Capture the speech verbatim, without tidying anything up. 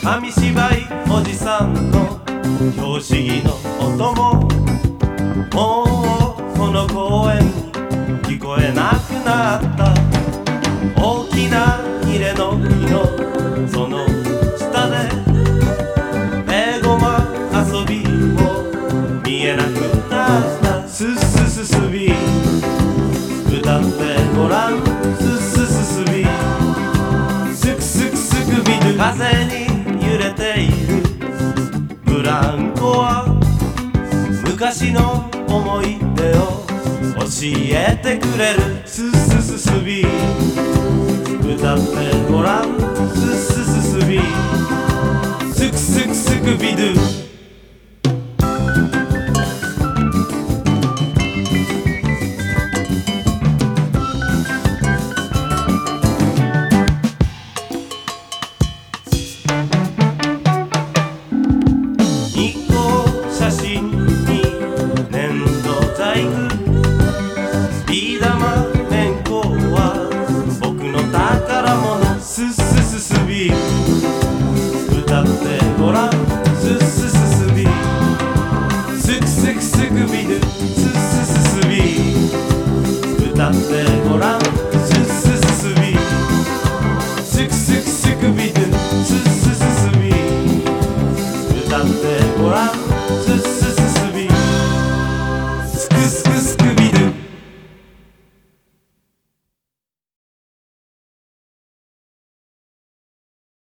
紙芝居おじさんの拍子木の音ももうこの公園に聞こえなくなった。大きな入れの木のその下でエゴマ遊びも見えなくなった。すっすすすび歌ってごらん。すっすすすびすくすくすくびる風に揺れているブランコは昔の思い出を教えてくれる。すっすすすび歌ってごらん。すっすすすびすくすくすくびる。写真に粘土細工ビー玉めんこは僕の宝物。すっすすすび歌ってごらん。すっすすすびすくすくすくびる。すっすすすび歌ってごらん。すっすすすびすくすくすくびる。すっすすすび歌ってごらん。